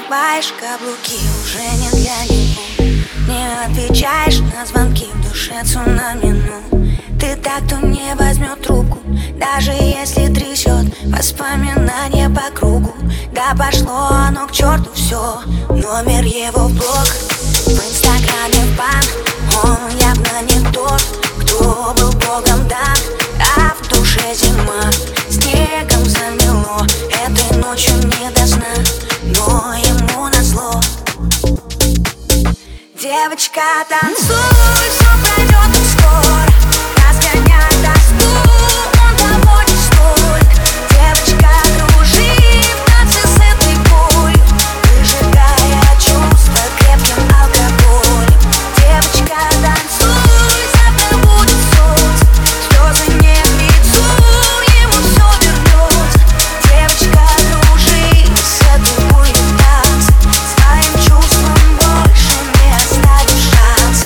надеваешь каблуки, уже не для него. Не отвечаешь на звонки, в душе цунами, ну ты так, кто не возьмет трубку, даже если трясет воспоминания по кругу. Да пошло оно к черту все, номер его в блог, в инстаграме в бан. Он явно не тот, кто был богом дан, а в душе зима, снегом замело. Этой ночью не до сна, но ему назло. Девочка, танцуй, все пройдет так скоро. Разгоняй тоску, он того не стоит. Девочка, кружи в танце с этой болью, выжигая чувства крепким алкоголем. Девочка, танцуй, завтра будет солнце, слезы не к лицу, ему все вернется. Девочка, кружи с этой болью в танце, своим чувством больше не оставишь шанса.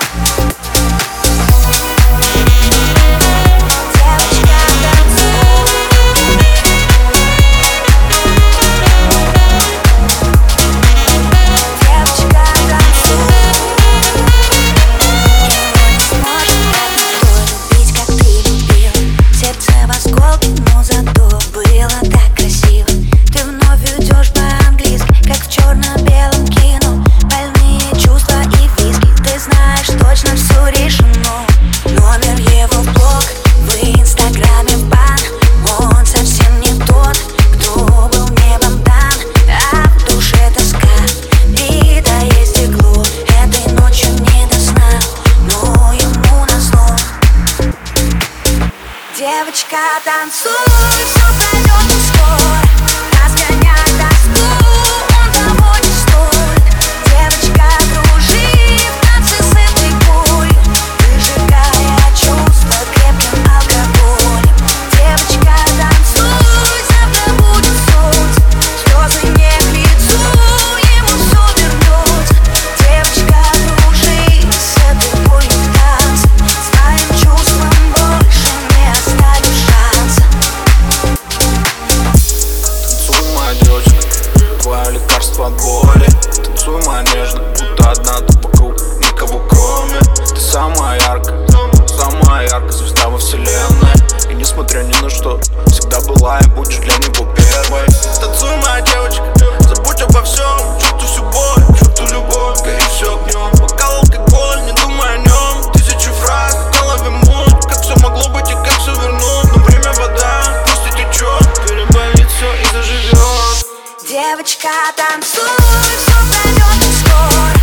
Девочка, танцуй, все пройдет так скоро. Разгоняй тоску, он того не стоит. Девочка, кружи в танце с этой болью, выжигая чувства крепким алкоголем. Девочка, танцуй, завтра будет солнце, слезы не к лицу, ему все вернется. Девочка, кружи с этой болью в танце, своим чувством больше не оставишь шанса. Танцуй, моя девочка, твое лекарство от боли. Танцуй, моя нежная, будто одна тут вокруг, никого кроме. Ты самая яркая звезда во вселенной. И несмотря ни на что, всегда была и будешь для него первой. Танцуй, моя девочка, забудь обо всем, чувствуй всю боль, чувствуй любовь, гори все огнем. Бокал алкоголь, не думай о нем, тысячу фраз в голове муть, как все могло быть и как все вернуть. Но время вода, пусть и течет, переболит все и заживет. Девочка, танцуй, все пройдет так скоро.